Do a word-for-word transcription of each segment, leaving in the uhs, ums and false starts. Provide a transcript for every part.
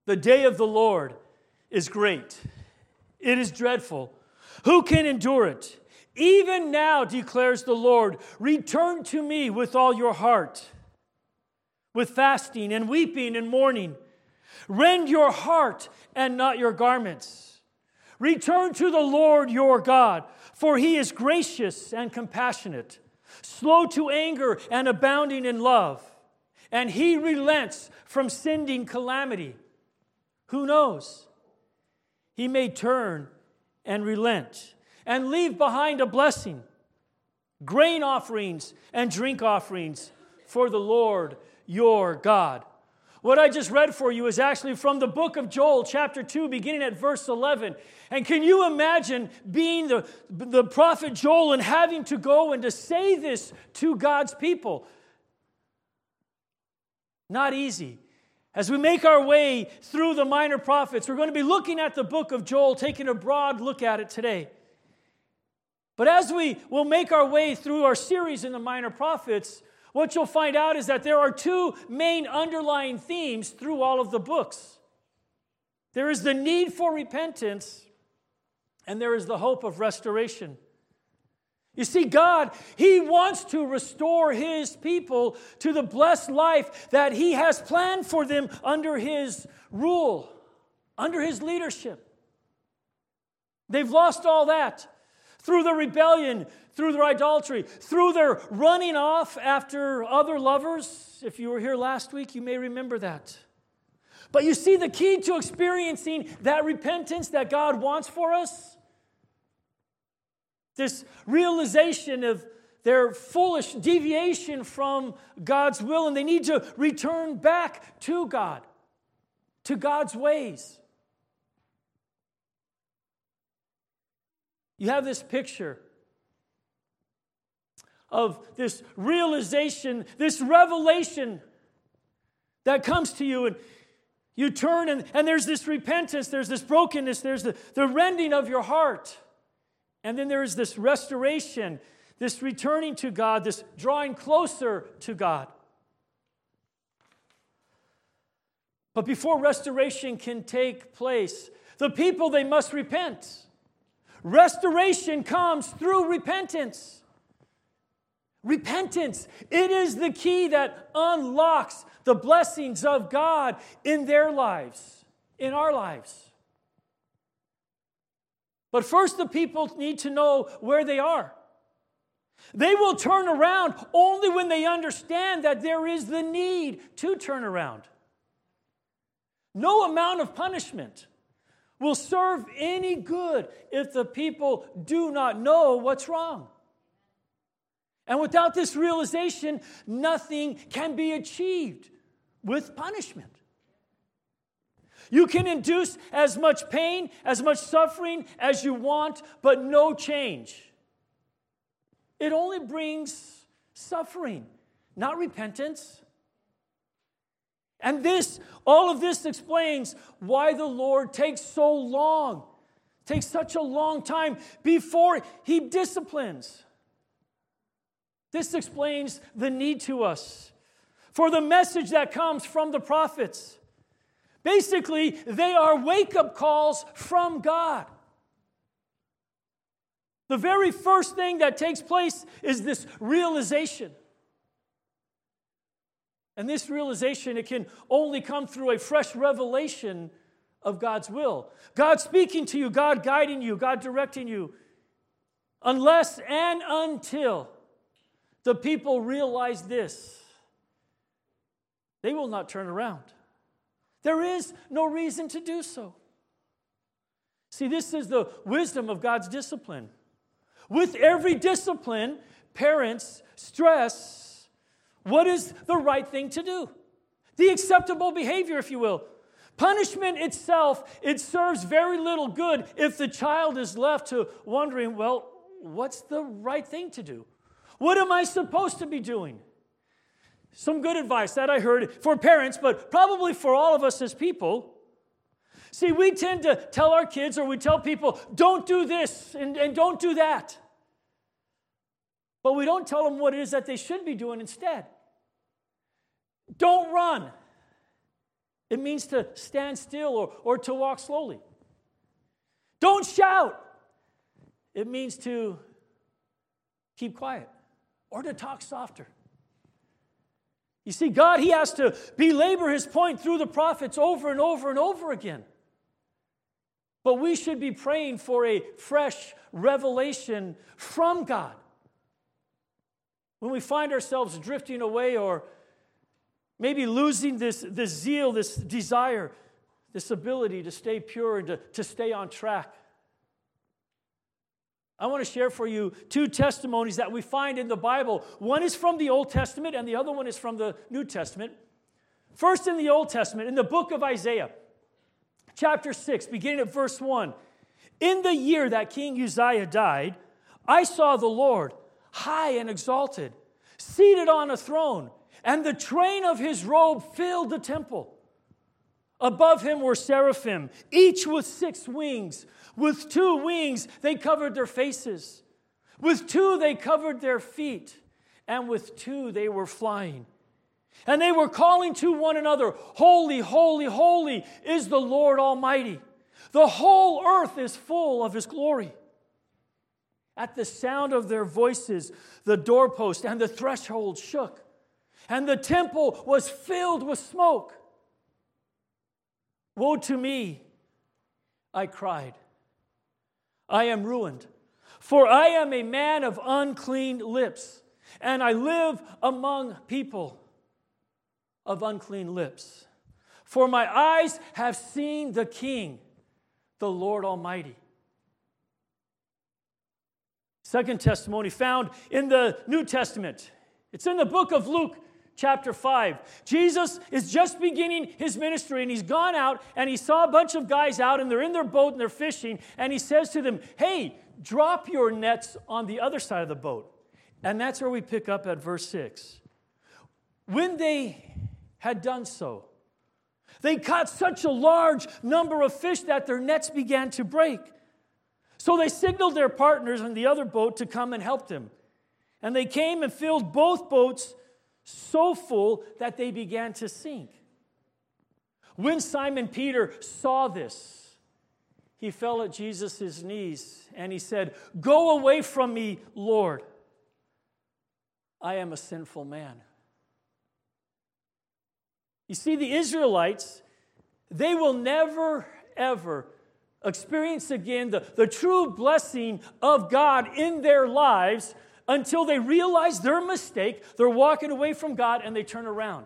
The day of the Lord is great. It is dreadful. Who can endure it? Even now, declares the Lord, return to me with all your heart, with fasting and weeping and mourning. Rend your heart and not your garments. Return to the Lord your God, for he is gracious and compassionate, slow to anger and abounding in love, and he relents from sending calamity. Who knows? He may turn and relent and leave behind a blessing, grain offerings and drink offerings for the Lord your God. What I just read for you is actually from the book of Joel, chapter two, beginning at verse eleven. And can you imagine being the, the prophet Joel and having to go and to say this to God's people? Not easy. As we make our way through the minor prophets, we're going to be looking at the book of Joel, taking a broad look at it today. But as we will make our way through our series in the minor prophets, what you'll find out is that there are two main underlying themes through all of the books. There is the need for repentance, and there is the hope of restoration. You see, God, He wants to restore His people to the blessed life that He has planned for them under His rule, under His leadership. They've lost all that through the rebellion, through their idolatry, through their running off after other lovers. If you were here last week, you may remember that. But you see, the key to experiencing that repentance that God wants for us, this realization of their foolish deviation from God's will, and they need to return back to God, to God's ways. You have this picture of this realization, this revelation that comes to you, and you turn, and, and there's this repentance, there's this brokenness, there's the, the rending of your heart. And then there is this restoration, this returning to God, this drawing closer to God. But before restoration can take place, the people, they must repent. Restoration comes through repentance. Repentance, it is the key that unlocks the blessings of God in their lives, in our lives. But first, the people need to know where they are. They will turn around only when they understand that there is the need to turn around. No amount of punishment will serve any good if the people do not know what's wrong. And without this realization, nothing can be achieved with punishment. You can induce as much pain, as much suffering as you want, but no change. It only brings suffering, not repentance. And this, all of this explains why the Lord takes so long, takes such a long time before He disciplines. This explains the need to us for the message that comes from the prophets. Basically, they are wake-up calls from God. The very first thing that takes place is this realization. And this realization, it can only come through a fresh revelation of God's will. God speaking to you, God guiding you, God directing you. Unless and until the people realize this, they will not turn around. There is no reason to do so. See, this is the wisdom of God's discipline. With every discipline, parents stress what is the right thing to do. The acceptable behavior, if you will. Punishment itself, it serves very little good if the child is left to wondering, well, what's the right thing to do? What am I supposed to be doing? Some good advice that I heard for parents, but probably for all of us as people. See, we tend to tell our kids, or we tell people, don't do this and, and don't do that. But we don't tell them what it is that they should be doing instead. Don't run It means to stand still or, or to walk slowly. Don't shout. It means to keep quiet or to talk softer. You see, God, He has to belabor His point through the prophets over and over and over again. But we should be praying for a fresh revelation from God. When we find ourselves drifting away or maybe losing this, this zeal, this desire, this ability to stay pure and to, to stay on track. I want to share for you two testimonies that we find in the Bible. One is from the Old Testament and the other one is from the New Testament. First in the Old Testament, in the book of Isaiah, chapter six, beginning at verse one. In the year that King Uzziah died, I saw the Lord high and exalted, seated on a throne, and the train of His robe filled the temple. Above Him were seraphim, each with six wings. With two wings they covered their faces. With two they covered their feet. And with two they were flying. And they were calling to one another, Holy, holy, holy is the Lord Almighty. The whole earth is full of His glory. At the sound of their voices, the doorpost and the threshold shook, and the temple was filled with smoke. Woe to me, I cried. I am ruined, for I am a man of unclean lips, and I live among people of unclean lips. For my eyes have seen the King, the Lord Almighty. Second testimony found in the New Testament. It's in the book of Luke, chapter five. Jesus is just beginning His ministry, and He's gone out, and He saw a bunch of guys out, and they're in their boat, and they're fishing, and He says to them, hey, drop your nets on the other side of the boat. And that's where we pick up at verse six. When they had done so, they caught such a large number of fish that their nets began to break. So they signaled their partners in the other boat to come and help them. And they came and filled both boats so full that they began to sink. When Simon Peter saw this, he fell at Jesus' knees and he said, Go away from me, Lord. I am a sinful man. You see, the Israelites, they will never, ever experience again the, the true blessing of God in their lives until they realize their mistake, they're walking away from God, and they turn around.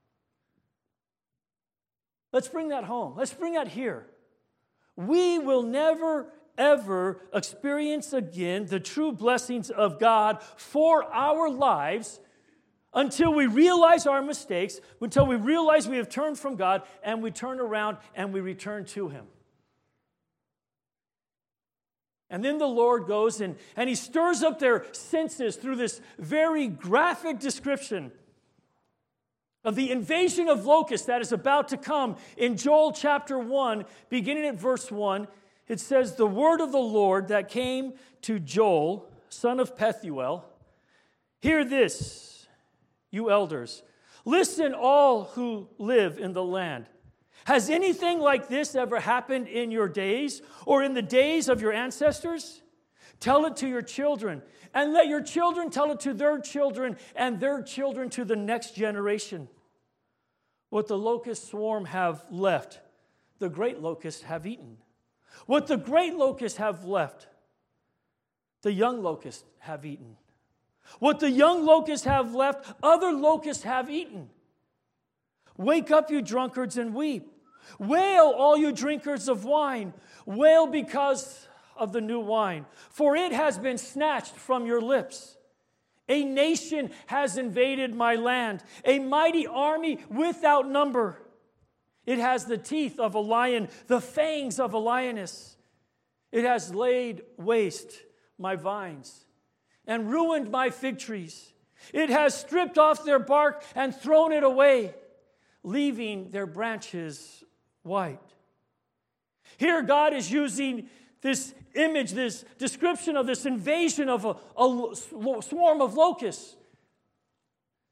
Let's bring that home. Let's bring that here. We will never, ever experience again the true blessings of God for our lives until we realize our mistakes, until we realize we have turned from God, and we turn around and we return to Him. And then the Lord goes and, and He stirs up their senses through this very graphic description of the invasion of locusts that is about to come. In Joel chapter one, beginning at verse one, it says, The word of the Lord that came to Joel, son of Pethuel, hear this, you elders. Listen, all who live in the land. Has anything like this ever happened in your days or in the days of your ancestors? Tell it to your children, and let your children tell it to their children and their children to the next generation. What the locust swarm have left, the great locusts have eaten. What the great locusts have left, the young locusts have eaten. What the young locusts have left, other locusts have eaten. Wake up, you drunkards, and weep. Wail, all you drinkers of wine. Wail because of the new wine, for it has been snatched from your lips. A nation has invaded my land, a mighty army without number. It has the teeth of a lion, the fangs of a lioness. It has laid waste my vines and ruined my fig trees. It has stripped off their bark and thrown it away, leaving their branches white. Here God is using this image, this description of this invasion of a, a swarm of locusts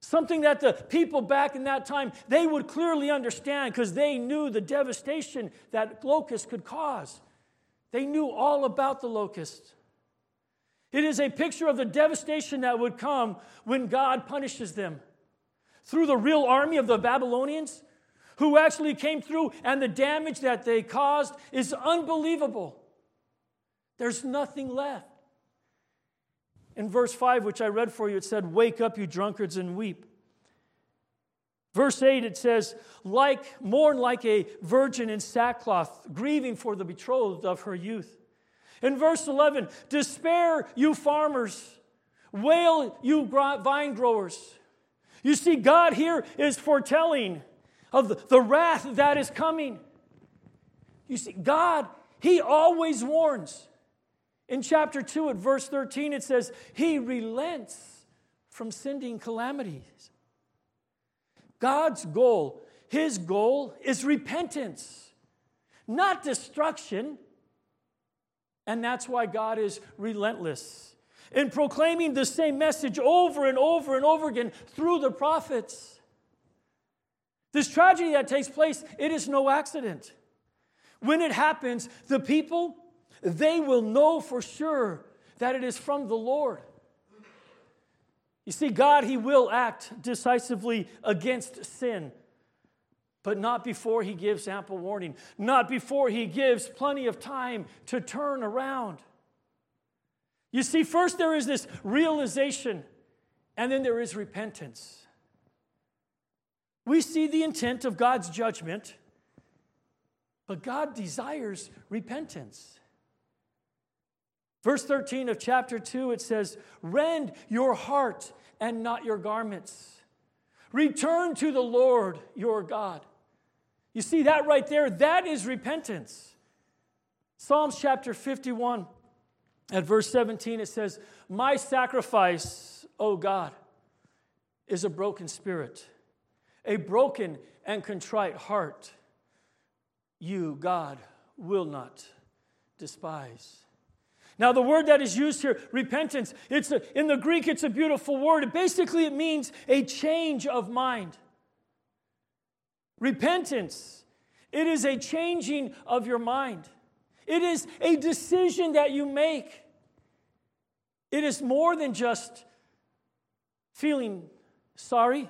Something that the people back in that time, they would clearly understand because they knew the devastation that locusts could cause. They knew all about the locust. It is a picture of the devastation that would come when God punishes them. Through the real army of the Babylonians, who actually came through, and the damage that they caused is unbelievable. There's nothing left. In verse five, which I read for you, it said, "Wake up, you drunkards, and weep." Verse eight, it says, "Like mourn like a virgin in sackcloth, grieving for the betrothed of her youth." In verse eleven, "Despair, you farmers, wail, you vine growers." You see, God here is foretelling of the wrath that is coming. You see, God, He always warns. In chapter two, at verse thirteen, it says, He relents from sending calamities. God's goal, His goal is repentance, not destruction. And that's why God is relentless in proclaiming the same message over and over and over again through the prophets. This tragedy that takes place, it is no accident. When it happens, the people, they will know for sure that it is from the Lord. You see, God, He will act decisively against sin, but not before He gives ample warning, not before He gives plenty of time to turn around. You see, first there is this realization, and then there is repentance. We see the intent of God's judgment, but God desires repentance. Verse thirteen of chapter two, it says, "Rend your heart and not your garments. Return to the Lord your God." You see that right there? That is repentance. Psalms chapter fifty-one, at verse seventeen, it says, "My sacrifice, O God, is a broken spirit, a broken and contrite heart. You, God, will not despise." Now, the word that is used here, repentance, it's a, in the Greek, it's a beautiful word. It basically, it means a change of mind. Repentance, it is a changing of your mind. It is a decision that you make. It is more than just feeling sorry.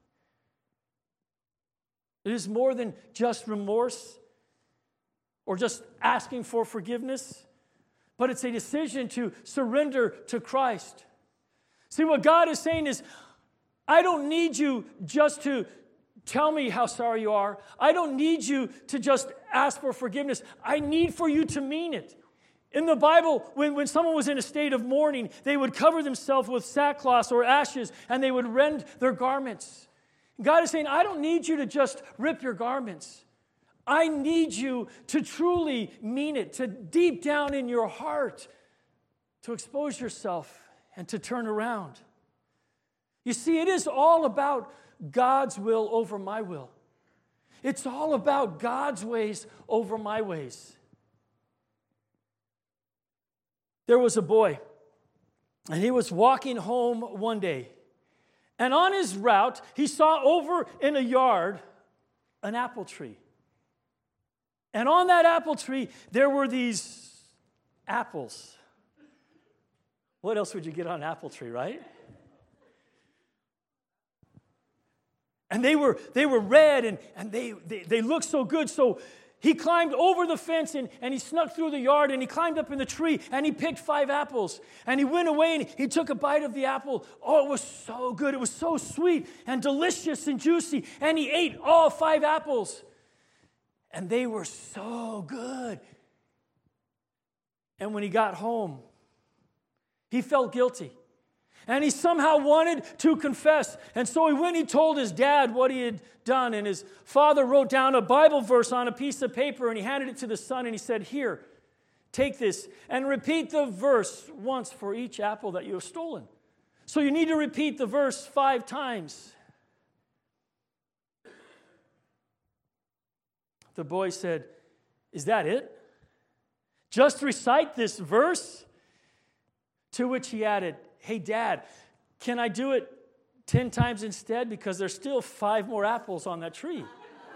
It is more than just remorse or just asking for forgiveness. But it's a decision to surrender to Christ. See, what God is saying is, I don't need you just to tell me how sorry you are. I don't need you to just ask for forgiveness. I need for you to mean it. In the Bible, when, when someone was in a state of mourning, they would cover themselves with sackcloth or ashes, and they would rend their garments. God is saying, I don't need you to just rip your garments. I need you to truly mean it, to deep down in your heart, to expose yourself and to turn around. You see, it is all about God's will over my will. It's all about God's ways over my ways. There was a boy, and he was walking home one day. And on his route, he saw over in a yard an apple tree. And on that apple tree, there were these apples. What else would you get on an apple tree, right? And they were they were red, and, and they, they, they looked so good. So he climbed over the fence, and, and he snuck through the yard, and he climbed up in the tree, and he picked five apples. And he went away, and he took a bite of the apple. Oh, it was so good. It was so sweet and delicious and juicy. And he ate all five apples. And they were so good. And when he got home, he felt guilty. And he somehow wanted to confess. And so he went and he told his dad what he had done. And his father wrote down a Bible verse on a piece of paper, and he handed it to the son, and he said, "Here, take this and repeat the verse once for each apple that you have stolen." So you need to repeat the verse five times. The boy said, "Is that it? Just recite this verse?" To which he added, "Hey, Dad, can I do it ten times instead because there's still five more apples on that tree.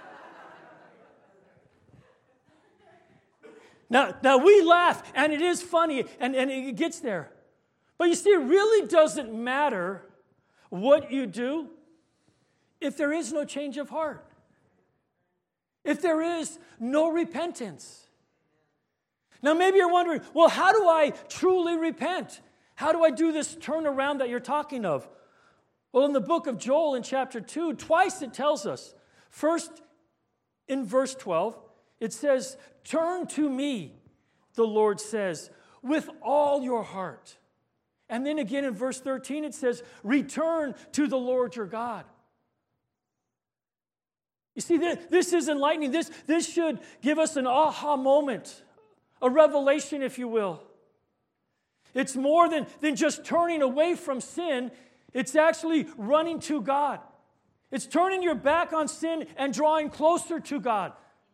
Now, now we laugh, and it is funny, and, and it gets there. But you see, it really doesn't matter what you do if there is no change of heart. If there is no repentance. Now, maybe you're wondering, well, how do I truly repent? How do I do this turnaround that you're talking of? Well, in the book of Joel in chapter two, twice it tells us. First, in verse twelve, it says, "Turn to me," the Lord says, "with all your heart." And then again in verse thirteen, it says, "Return to the Lord your God." You see, this is enlightening. This, this should give us an aha moment, a revelation, if you will. It's more than, than just turning away from sin. It's actually running to God. It's turning your back on sin and drawing closer to God.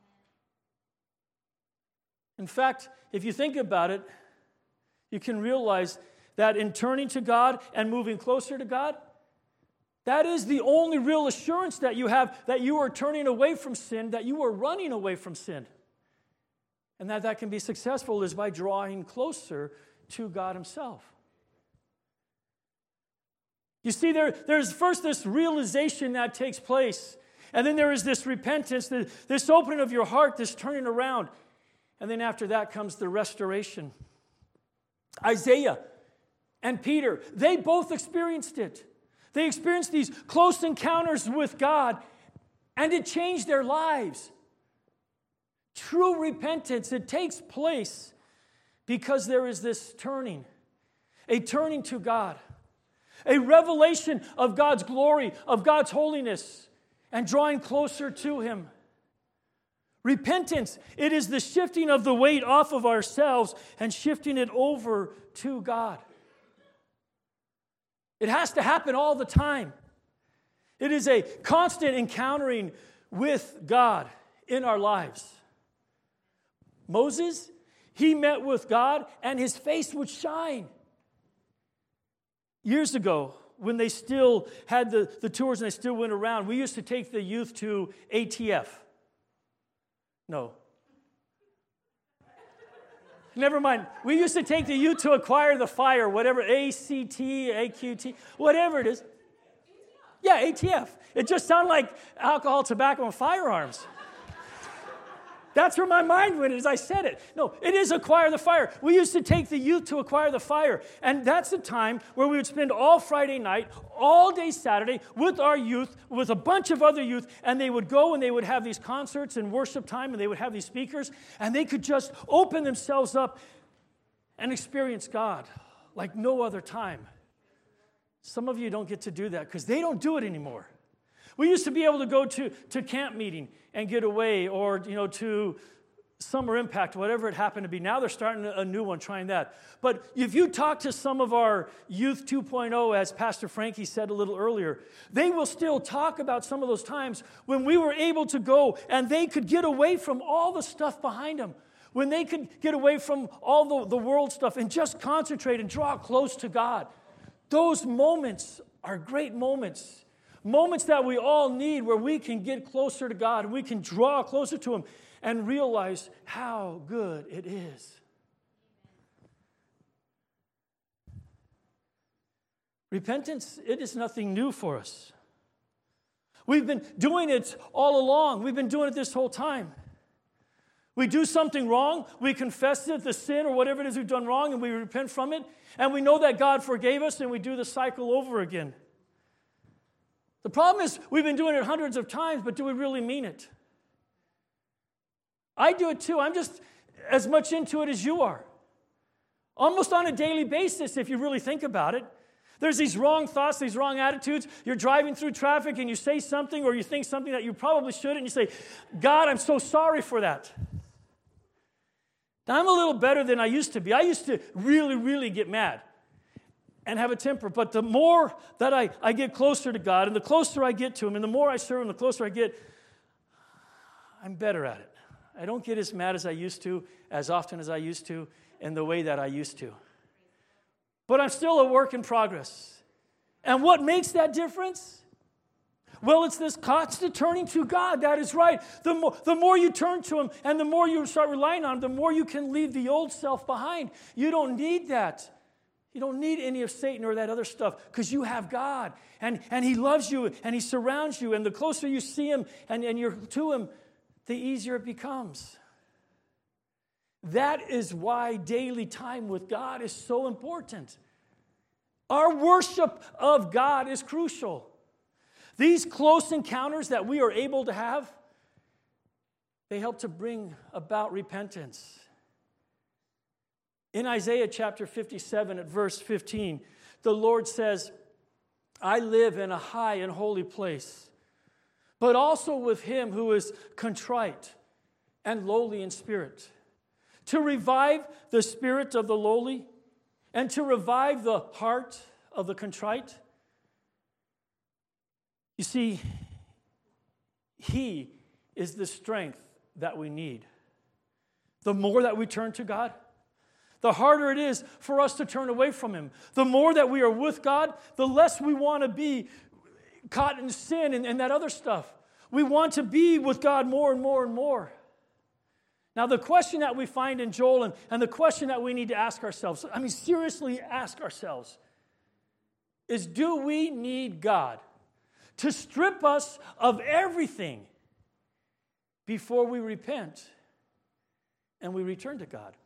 In fact, if you think about it, you can realize that in turning to God and moving closer to God, that is the only real assurance that you have that you are turning away from sin, that you are running away from sin. And that that can be successful is by drawing closer to God himself. You see, there, there's first this realization that takes place, and then there is this repentance, this opening of your heart, this turning around. And then after that comes the restoration. Isaiah and Peter, they both experienced it. They experienced these close encounters with God, and it changed their lives. True repentance, it takes place because there is this turning, a turning to God, a revelation of God's glory, of God's holiness, and drawing closer to him. Repentance, it is the shifting of the weight off of ourselves and shifting it over to God. It has to happen all the time. It is a constant encountering with God in our lives. Moses, he met with God and his face would shine. Years ago, when they still had the, the tours and they still went around, we used to take the youth to A T F. No. Never mind. We used to take the youth to Acquire the Fire, whatever, A C T, A Q T, whatever it is. Yeah, A T F. It just sounded like alcohol, tobacco, and firearms. That's where my mind went as I said it. No, it is Acquire the Fire. We used to take the youth to Acquire the Fire. And that's a time where we would spend all Friday night, all day Saturday with our youth, with a bunch of other youth, and they would go and they would have these concerts and worship time, and they would have these speakers, and they could just open themselves up and experience God like no other time. Some of you don't get to do that because they don't do it anymore. We used to be able to go to, to camp meeting and get away, or, you know, to Summer Impact, whatever it happened to be. Now they're starting a new one, trying that. But if you talk to some of our Youth two point oh, as Pastor Frankie said a little earlier, they will still talk about some of those times when we were able to go and they could get away from all the stuff behind them, when they could get away from all the, the world stuff and just concentrate and draw close to God. Those moments are great moments. Moments that we all need where we can get closer to God and we can draw closer to him and realize how good it is. Repentance, it is nothing new for us. We've been doing it all along. We've been doing it this whole time. We do something wrong, we confess it, the sin or whatever it is we've done wrong, and we repent from it, and we know that God forgave us, and we do the cycle over again. The problem is we've been doing it hundreds of times, but do we really mean it? I do it too. I'm just as much into it as you are. Almost on a daily basis, if you really think about it. There's these wrong thoughts, these wrong attitudes. You're driving through traffic and you say something or you think something that you probably shouldn't, and you say, God, I'm so sorry for that. Now, I'm a little better than I used to be. I used to really, really get mad and have a temper. But the more that I, I get closer to God, and the closer I get to him, and the more I serve him, the closer I get, I'm better at it. I don't get as mad as I used to, as often as I used to, in the way that I used to. But I'm still a work in progress. And what makes that difference? Well, it's this constant turning to God. That is right. The more, the more you turn to Him and the more you start relying on Him, the more you can leave the old self behind. You don't need that. You don't need any of Satan or that other stuff because you have God. And, and He loves you and He surrounds you. And the closer you see Him and, and you're to Him, the easier it becomes. That is why daily time with God is so important. Our worship of God is crucial. These close encounters that we are able to have, they help to bring about repentance. In Isaiah chapter fifty-seven at verse fifteen, the Lord says, I live in a high and holy place, but also with him who is contrite and lowly in spirit, to revive the spirit of the lowly and to revive the heart of the contrite. You see, He is the strength that we need. The more that we turn to God, the harder it is for us to turn away from Him. The more that we are with God, the less we want to be caught in sin and, and that other stuff. We want to be with God more and more and more. Now, the question that we find in Joel and, and the question that we need to ask ourselves, I mean, seriously ask ourselves, is do we need God to strip us of everything before we repent and we return to God?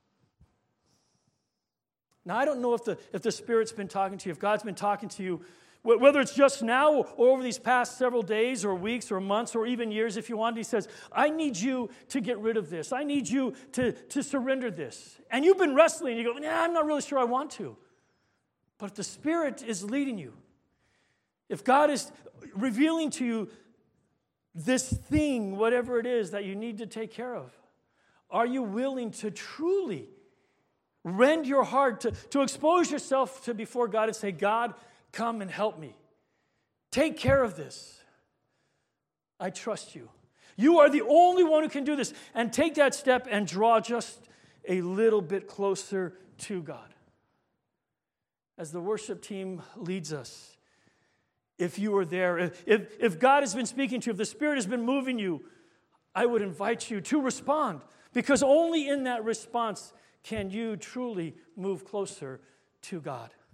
Now, I don't know if the, if the Spirit's been talking to you, if God's been talking to you, whether it's just now or over these past several days or weeks or months or even years, if you want. He says, I need you to get rid of this. I need you to, to surrender this. And you've been wrestling. You go, nah, I'm not really sure I want to. But if the Spirit is leading you, if God is revealing to you this thing, whatever it is that you need to take care of, are you willing to truly rend your heart, to, to expose yourself to before God and say, God, come and help me. Take care of this. I trust you. You are the only one who can do this. And take that step and draw just a little bit closer to God. As the worship team leads us, if you are there, if, if God has been speaking to you, if the Spirit has been moving you, I would invite you to respond. Because only in that response can you truly move closer to God.